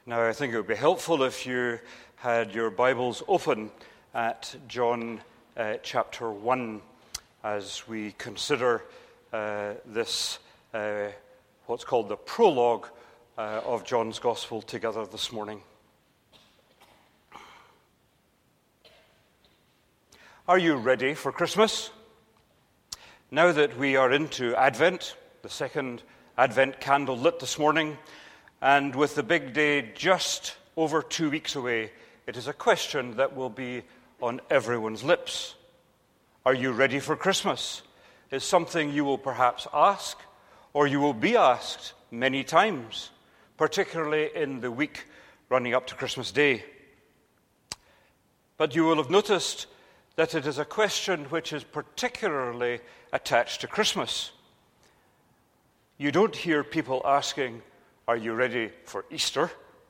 Now, I think it would be helpful if you had your Bibles open at John chapter 1 as we consider this, what's called the prologue of John's Gospel together this morning. Are you ready for Christmas? Now that we are into Advent, the second Advent candle lit this morning, and with the big day just over 2 weeks away, it is a question that will be on everyone's lips. Are you ready for Christmas? Is something you will perhaps ask, or you will be asked many times, particularly in the week running up to Christmas Day. But you will have noticed that it is a question which is particularly attached to Christmas. You don't hear people asking, "Are you ready for Easter?"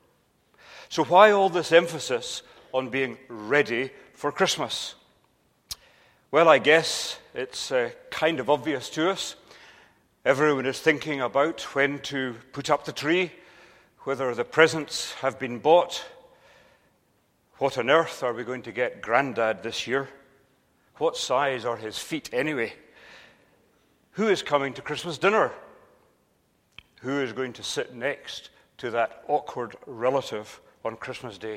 So why all this emphasis on being ready for Christmas? Well, I guess it's kind of obvious to us. Everyone is thinking about when to put up the tree, whether the presents have been bought. What on earth are we going to get Grandad this year? What size are his feet anyway? Who is coming to Christmas dinner? Who is going to sit next to that awkward relative on Christmas Day?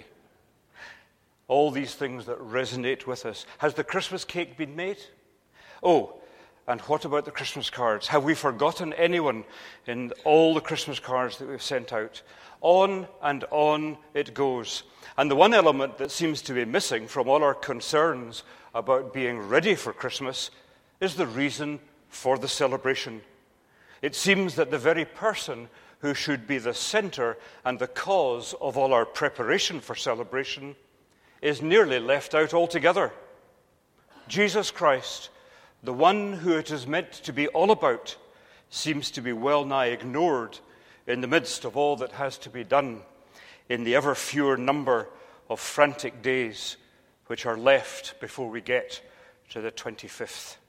All these things that resonate with us. Has the Christmas cake been made? Oh, and what about the Christmas cards? Have we forgotten anyone in all the Christmas cards that we've sent out? On and on it goes. And the one element that seems to be missing from all our concerns about being ready for Christmas is the reason for the celebration. It seems that the very person who should be the center and the cause of all our preparation for celebration is nearly left out altogether. Jesus Christ, the one who it is meant to be all about, seems to be well nigh ignored in the midst of all that has to be done in the ever fewer number of frantic days which are left before we get to the 25th.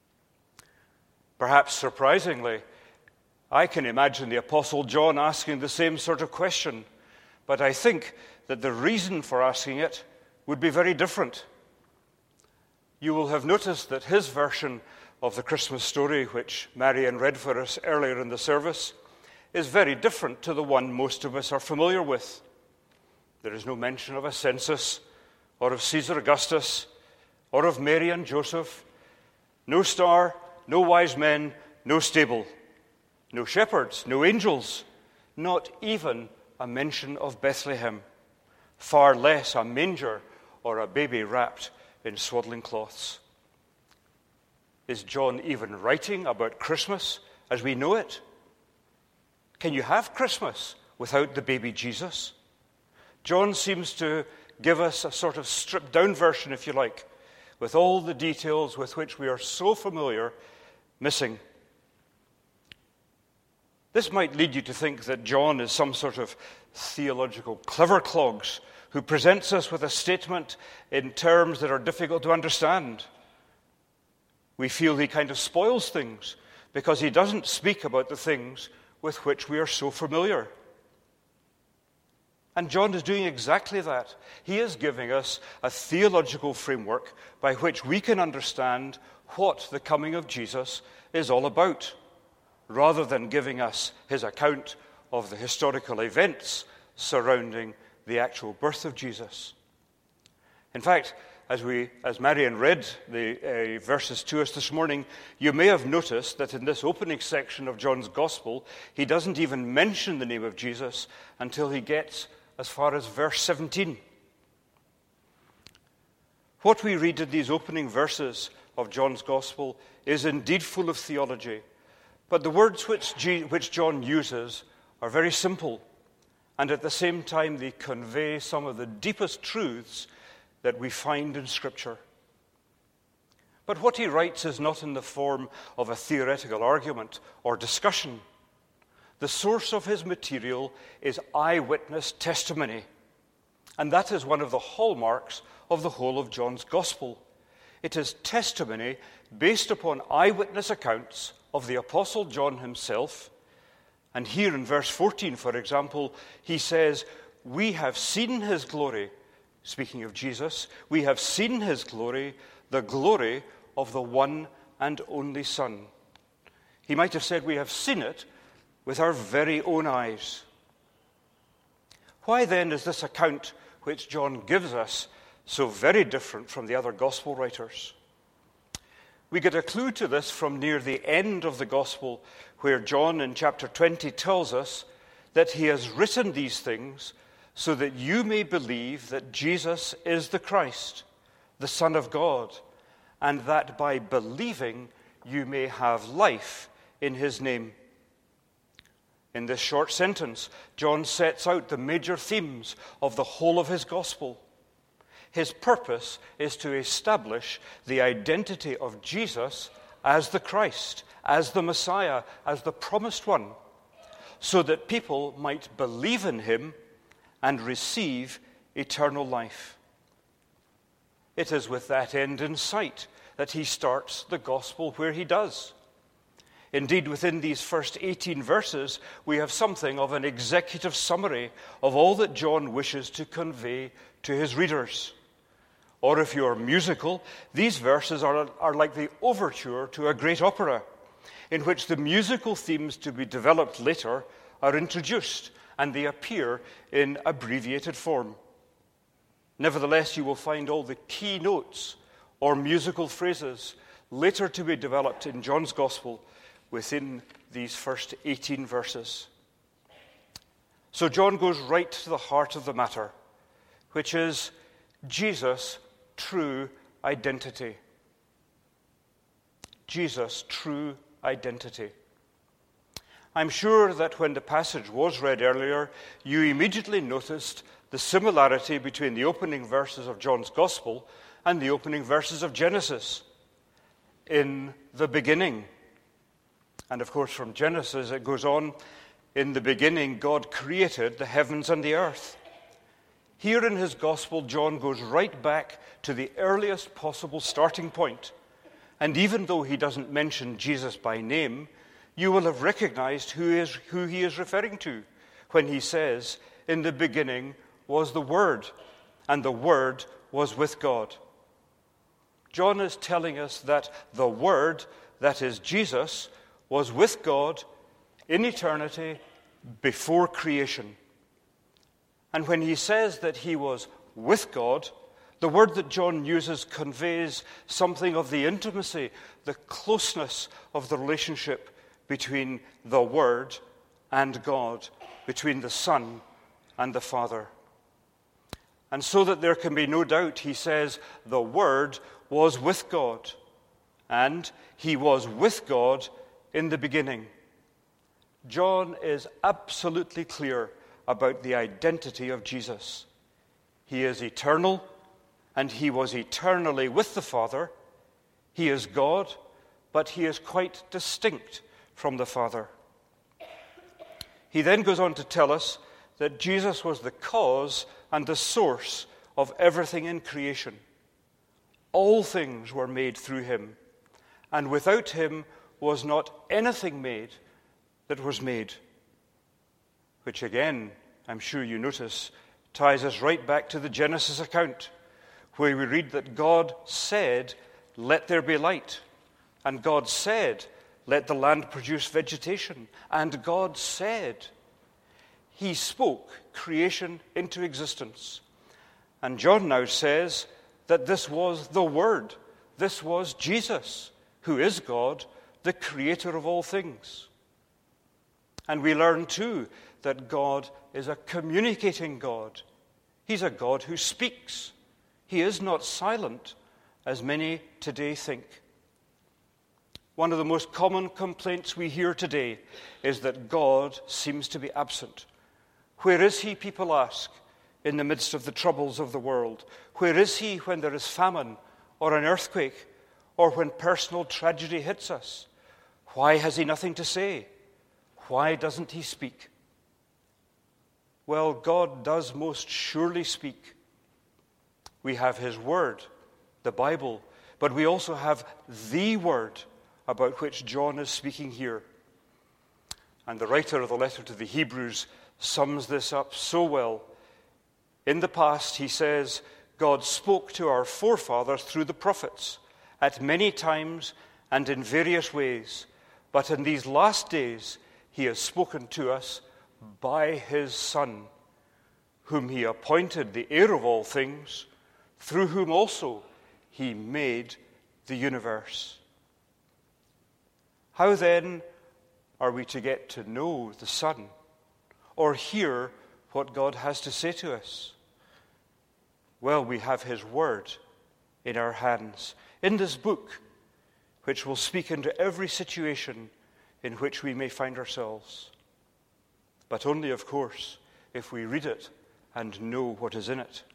Perhaps surprisingly, I can imagine the Apostle John asking the same sort of question, but I think that the reason for asking it would be very different. You will have noticed that his version of the Christmas story, which Marian read for us earlier in the service, is very different to the one most of us are familiar with. There is no mention of a census, or of Caesar Augustus, or of Mary and Joseph. No star, no wise men, no stable. No shepherds, no angels, not even a mention of Bethlehem, far less a manger or a baby wrapped in swaddling cloths. Is John even writing about Christmas as we know it? Can you have Christmas without the baby Jesus? John seems to give us a sort of stripped-down version, if you like, with all the details with which we are so familiar missing. This might lead you to think that John is some sort of theological clever-clogs who presents us with a statement in terms that are difficult to understand. We feel he kind of spoils things because he doesn't speak about the things with which we are so familiar. And John is doing exactly that. He is giving us a theological framework by which we can understand what the coming of Jesus is all about, rather than giving us his account of the historical events surrounding the actual birth of Jesus. In fact, as Marian read the verses to us this morning, you may have noticed that in this opening section of John's Gospel, he doesn't even mention the name of Jesus until he gets as far as verse 17. What we read in these opening verses of John's Gospel is indeed full of theology. But the words which John uses are very simple, and at the same time they convey some of the deepest truths that we find in Scripture. But what he writes is not in the form of a theoretical argument or discussion. The source of his material is eyewitness testimony, and that is one of the hallmarks of the whole of John's Gospel. It is testimony based upon eyewitness accounts of the Apostle John himself. And here in verse 14, for example, he says, we have seen his glory, speaking of Jesus, we have seen his glory, the glory of the one and only Son. He might have said we have seen it with our very own eyes. Why then is this account which John gives us so very different from the other gospel writers? We get a clue to this from near the end of the gospel, where John in chapter 20 tells us that he has written these things so that you may believe that Jesus is the Christ, the Son of God, and that by believing you may have life in his name. In this short sentence, John sets out the major themes of the whole of his gospel. His purpose is to establish the identity of Jesus as the Christ, as the Messiah, as the promised one, so that people might believe in him and receive eternal life. It is with that end in sight that he starts the gospel where he does. Indeed, within these first 18 verses, we have something of an executive summary of all that John wishes to convey to his readers. Or if you're musical, these verses are like the overture to a great opera, in which the musical themes to be developed later are introduced, and they appear in abbreviated form. Nevertheless, you will find all the key notes or musical phrases later to be developed in John's Gospel within these first 18 verses. So John goes right to the heart of the matter, which is Jesus' true identity. Jesus' true identity. I'm sure that when the passage was read earlier, you immediately noticed the similarity between the opening verses of John's Gospel and the opening verses of Genesis. In the beginning. And of course, from Genesis, it goes on, in the beginning, God created the heavens and the earth. Here in his Gospel, John goes right back to the earliest possible starting point. And even though he doesn't mention Jesus by name, you will have recognized who he is referring to when he says, in the beginning was the Word, and the Word was with God. John is telling us that the Word, that is Jesus, was with God in eternity before creation. And when he says that he was with God, the word that John uses conveys something of the intimacy, the closeness of the relationship between the Word and God, between the Son and the Father. And so that there can be no doubt, he says, the Word was with God, and he was with God in the beginning. John is absolutely clear about the identity of Jesus. He is eternal, and he was eternally with the Father. He is God, but he is quite distinct from the Father. He then goes on to tell us that Jesus was the cause and the source of everything in creation. All things were made through him, and without him was not anything made that was made. Which again, I'm sure you notice, ties us right back to the Genesis account, where we read that God said, "Let there be light." And God said, "Let the land produce vegetation." And God said. He spoke creation into existence. And John now says that this was the Word. This was Jesus, who is God, the creator of all things. And we learn too that God is a communicating God. He's a God who speaks. He is not silent, as many today think. One of the most common complaints we hear today is that God seems to be absent. Where is he, people ask, in the midst of the troubles of the world? Where is he when there is famine or an earthquake or when personal tragedy hits us? Why has he nothing to say? Why doesn't he speak? Well, God does most surely speak. We have his word, the Bible, but we also have the word about which John is speaking here. And the writer of the letter to the Hebrews sums this up so well In the past, he says, God spoke to our forefathers through the prophets at many times and in various ways. But in these last days, he has spoken to us by his Son, whom he appointed the heir of all things, through whom also he made the universe. How then are we to get to know the Son or hear what God has to say to us? Well, we have his word in our hands, in this book, which will speak into every situation in which we may find ourselves. But only, of course, if we read it and know what is in it.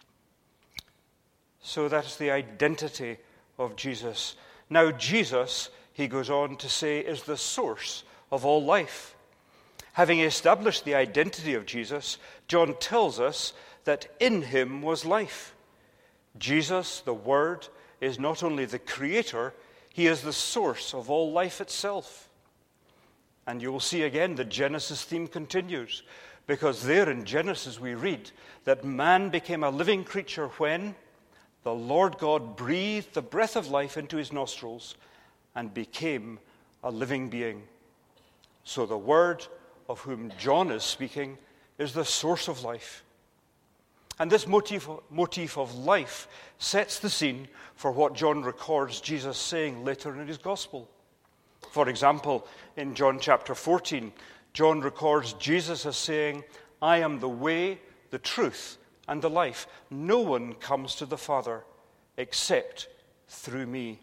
So that's the identity of Jesus. Now, Jesus, he goes on to say, is the source of all life. Having established the identity of Jesus, John tells us that in him was life. Jesus, the Word, is not only the creator, he is the source of all life itself. And you will see again the Genesis theme continues, because there in Genesis we read that man became a living creature when the Lord God breathed the breath of life into his nostrils and became a living being. So the Word of whom John is speaking is the source of life. And this motif of life sets the scene for what John records Jesus saying later in his gospel. For example, in John chapter 14, John records Jesus as saying, I am the way, the truth, and the life. No one comes to the Father except through me.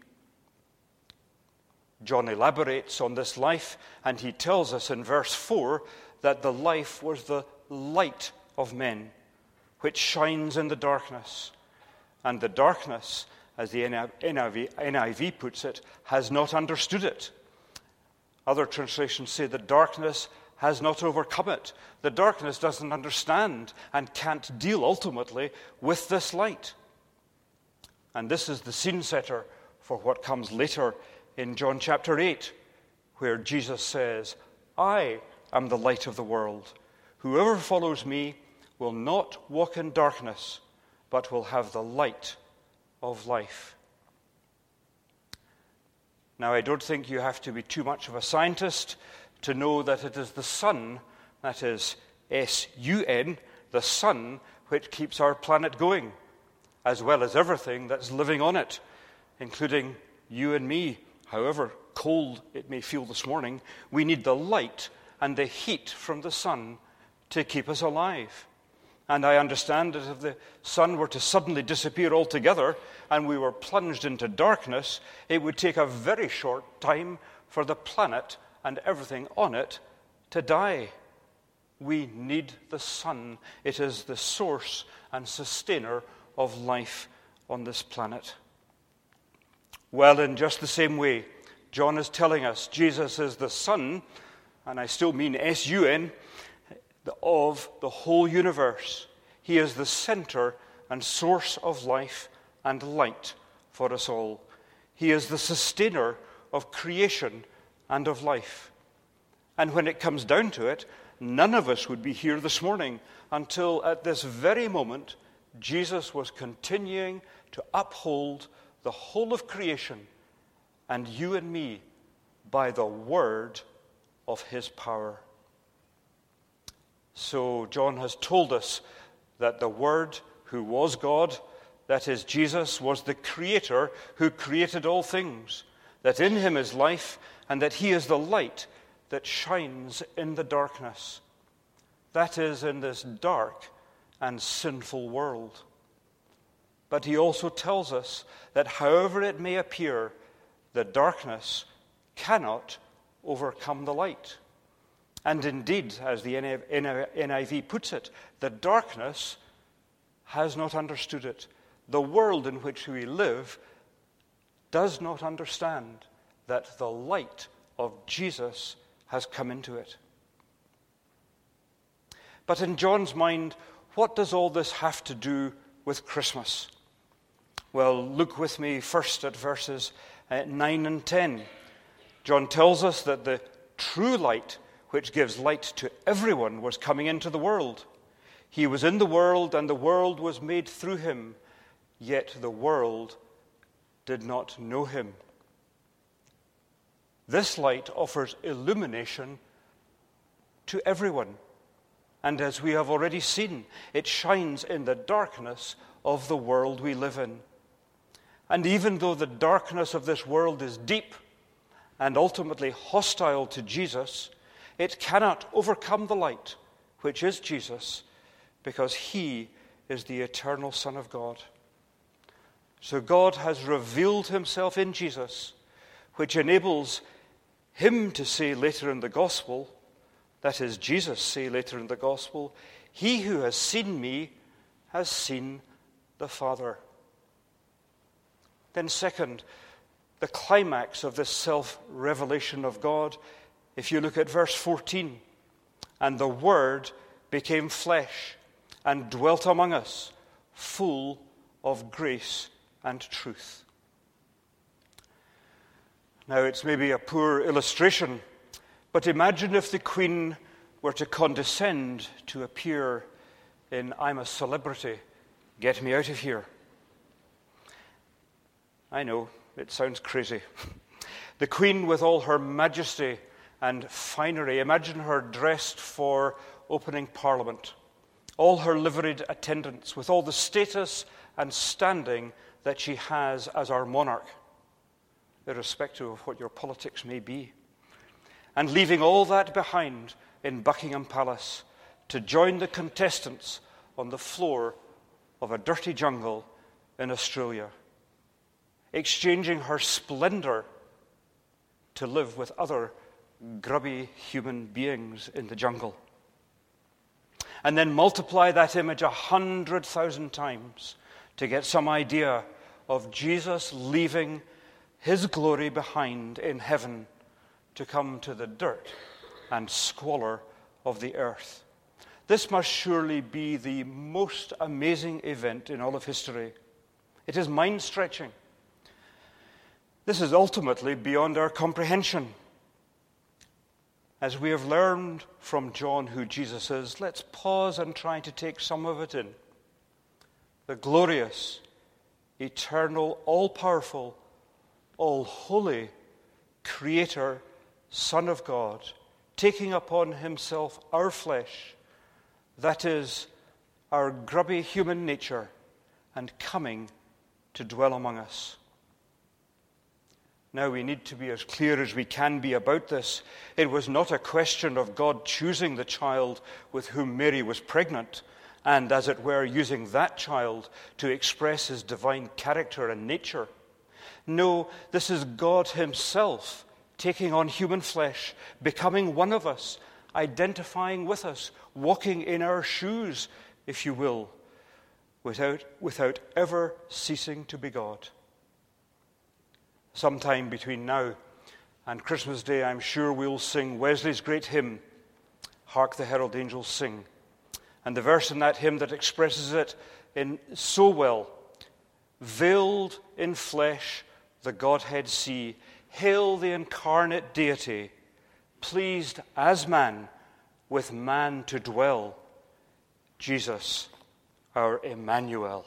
John elaborates on this life, and he tells us in verse 4 that the life was the light of men, which shines in the darkness. And the darkness, as the NIV puts it, has not understood it. Other translations say the darkness has not overcome it. The darkness doesn't understand and can't deal ultimately with this light. And this is the scene setter for what comes later in John chapter 8, where Jesus says, I am the light of the world. Whoever follows me will not walk in darkness, but will have the light of life. Now, I don't think you have to be too much of a scientist to know that it is the sun, that is S-U-N, the sun, which keeps our planet going, as well as everything that's living on it, including you and me. However cold it may feel this morning, we need the light and the heat from the sun to keep us alive. And I understand that if the sun were to suddenly disappear altogether and we were plunged into darkness, it would take a very short time for the planet and everything on it to die. We need the sun. It is the source and sustainer of life on this planet. Well, in just the same way, John is telling us Jesus is the Son, and I still mean S-U-N, of the whole universe. He is the center and source of life and light for us all. He is the sustainer of creation and of life. And when it comes down to it, none of us would be here this morning until at this very moment Jesus was continuing to uphold the whole of creation and you and me by the word of his power. So John has told us that the Word who was God, that is Jesus, was the Creator who created all things, that in him is life, and that he is the light that shines in the darkness. That is, in this dark and sinful world. But he also tells us that however it may appear, the darkness cannot overcome the light. And indeed, as the NIV puts it, the darkness has not understood it. The world in which we live does not understand that the light of Jesus has come into it. But in John's mind, what does all this have to do with Christmas? Well, look with me first at verses 9 and 10. John tells us that the true light, which gives light to everyone, was coming into the world. He was in the world, and the world was made through him, yet the world did not know him. This light offers illumination to everyone. And as we have already seen, it shines in the darkness of the world we live in. And even though the darkness of this world is deep and ultimately hostile to Jesus, it cannot overcome the light, which is Jesus, because he is the eternal Son of God. So God has revealed himself in Jesus, which enables him to say later in the gospel, that is, Jesus say later in the gospel, "He who has seen me has seen the Father." Then second, the climax of this self-revelation of God, if you look at verse 14, "And the Word became flesh and dwelt among us, full of grace and truth." Now, it's maybe a poor illustration, but imagine if the Queen were to condescend to appear in "I'm a Celebrity, Get Me Out of Here." I know, it sounds crazy. The Queen with all her majesty and finery, imagine her dressed for opening Parliament, all her liveried attendants, with all the status and standing that she has as our monarch, irrespective of what your politics may be, and leaving all that behind in Buckingham Palace to join the contestants on the floor of a dirty jungle in Australia, exchanging her splendor to live with other grubby human beings in the jungle. And then multiply that image 100,000 times to get some idea of Jesus leaving his glory behind in heaven to come to the dirt and squalor of the earth. This must surely be the most amazing event in all of history. It is mind-stretching. This is ultimately beyond our comprehension. As we have learned from John who Jesus is, let's pause and try to take some of it in. The glorious, eternal, all-powerful, all-holy Creator, Son of God, taking upon himself our flesh, that is, our grubby human nature, and coming to dwell among us. Now we need to be as clear as we can be about this. It was not a question of God choosing the child with whom Mary was pregnant, and, as it were, using that child to express his divine character and nature. No, this is God himself taking on human flesh, becoming one of us, identifying with us, walking in our shoes, if you will, without ever ceasing to be God. Sometime between now and Christmas Day, I'm sure we'll sing Wesley's great hymn, "Hark the Herald Angels Sing." And the verse in that hymn that expresses it in so well, "Veiled in flesh the Godhead see, hail the incarnate deity, pleased as man with man to dwell, Jesus our Emmanuel."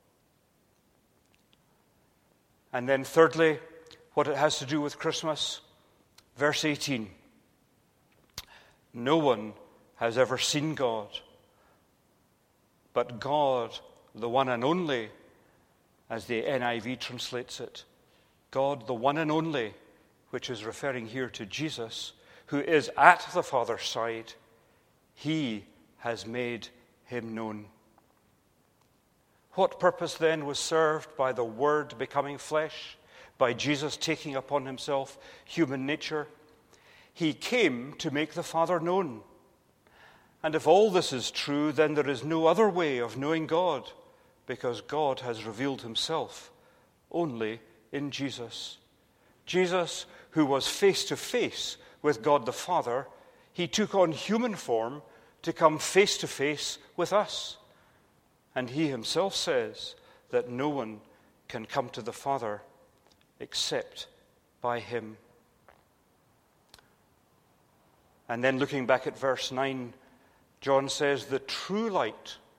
And then thirdly, what it has to do with Christmas, verse 18. "No one has ever seen God, but God, the one and only," as the NIV translates it, God, the one and only, which is referring here to Jesus, who is at the Father's side, he has made him known. What purpose then was served by the Word becoming flesh, by Jesus taking upon himself human nature? He came to make the Father known. And if all this is true, then there is no other way of knowing God, because God has revealed himself only in Jesus. Jesus, who was face to face with God the Father, he took on human form to come face to face with us. And he himself says that no one can come to the Father except by him. And then looking back at verse 9, John says, "The true light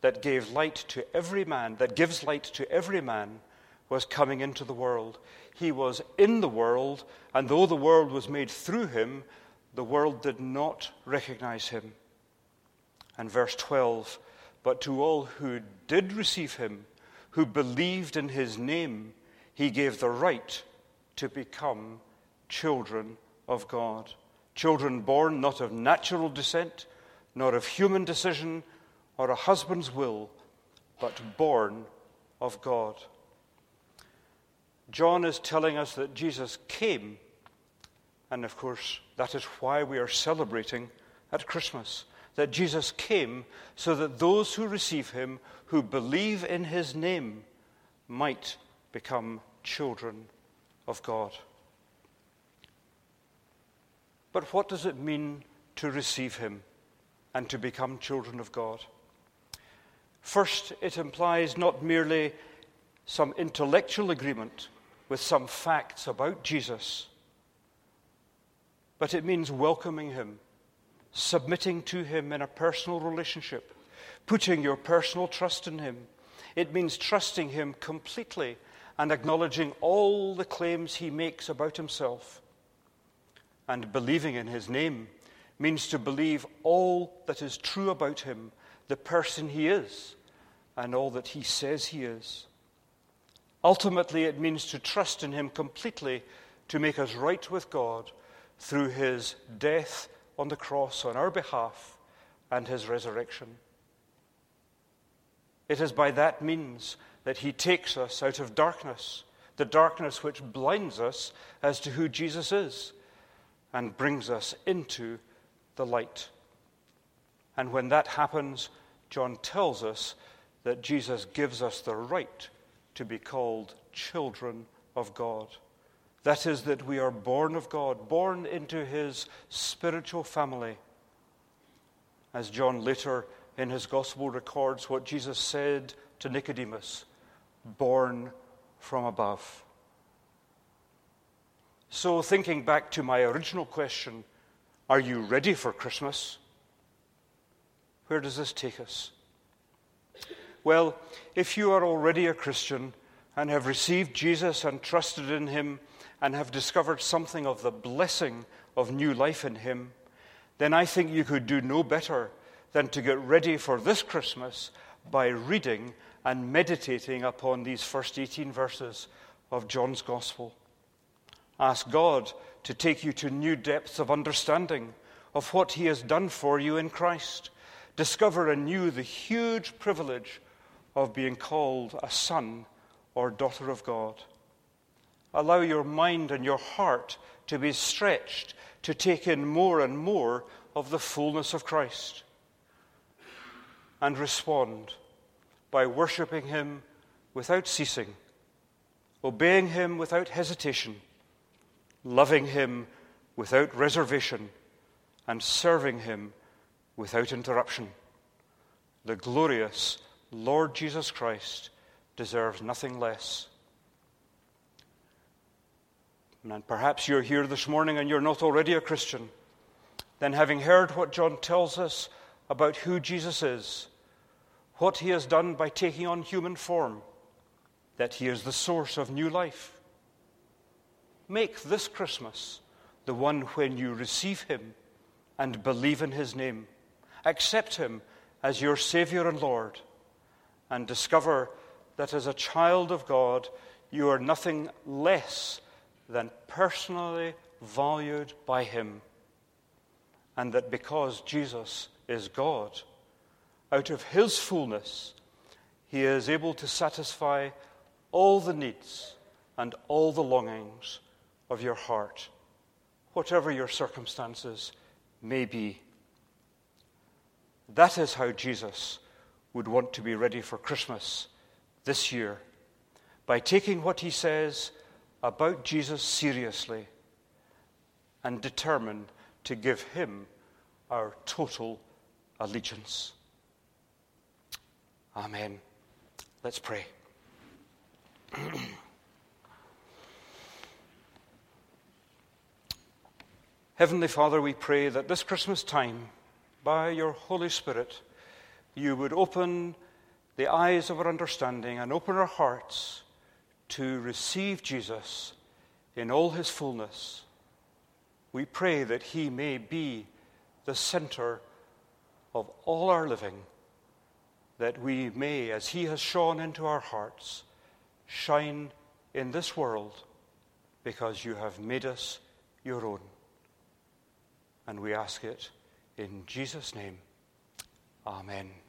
that gave light to every man, that gives light to every man, was coming into the world. He was in the world, and though the world was made through him, the world did not recognize him. And verse 12, but to all who did receive him, who believed in his name, he gave the right to become children of God. Children born not of natural descent, nor of human decision, or a husband's will, but born of God. John is telling us that Jesus came, and of course that is why we are celebrating at Christmas, that Jesus came so that those who receive him, who believe in his name, might become children of God. But what does it mean to receive him and to become children of God? First, it implies not merely some intellectual agreement with some facts about Jesus, but it means welcoming him, submitting to him in a personal relationship, putting your personal trust in him. It means trusting him completely and acknowledging all the claims he makes about himself. And believing in his name means to believe all that is true about him, the person he is, and all that he says he is. Ultimately, it means to trust in him completely to make us right with God through his death on the cross on our behalf and his resurrection. It is by that means that he takes us out of darkness, the darkness which blinds us as to who Jesus is, and brings us into the light. And when that happens, John tells us that Jesus gives us the right to be called children of God. That is, that we are born of God, born into his spiritual family. As John later in his gospel records what Jesus said to Nicodemus, born from above. So, thinking back to my original question, are you ready for Christmas? Where does this take us? Well, if you are already a Christian and have received Jesus and trusted in him and have discovered something of the blessing of new life in him, then I think you could do no better than to get ready for this Christmas by reading and meditating upon these first 18 verses of John's Gospel. Ask God to take you to new depths of understanding of what he has done for you in Christ. Discover anew the huge privilege of being called a son or daughter of God. Allow your mind and your heart to be stretched to take in more and more of the fullness of Christ. And respond by worshiping him without ceasing, obeying him without hesitation, loving him without reservation, and serving him without interruption. The glorious Lord Jesus Christ deserves nothing less. And perhaps you're here this morning and you're not already a Christian. Then, having heard what John tells us about who Jesus is, what he has done by taking on human form, that he is the source of new life, make this Christmas the one when you receive him and believe in his name. Accept him as your Savior and Lord, and discover that as a child of God, you are nothing less than personally valued by him, and that because Jesus is God, out of his fullness, he is able to satisfy all the needs and all the longings of your heart, whatever your circumstances may be. That is how Jesus would want to be ready for Christmas this year, by taking what he says about Jesus seriously and determined to give him our total allegiance. Amen. Let's pray. Heavenly Father, we pray that this Christmas time, by your Holy Spirit, you would open the eyes of our understanding and open our hearts to receive Jesus in all his fullness. We pray that he may be the center of all our living, that we may, as he has shone into our hearts, shine in this world because you have made us your own. And we ask it in Jesus' name. Amen.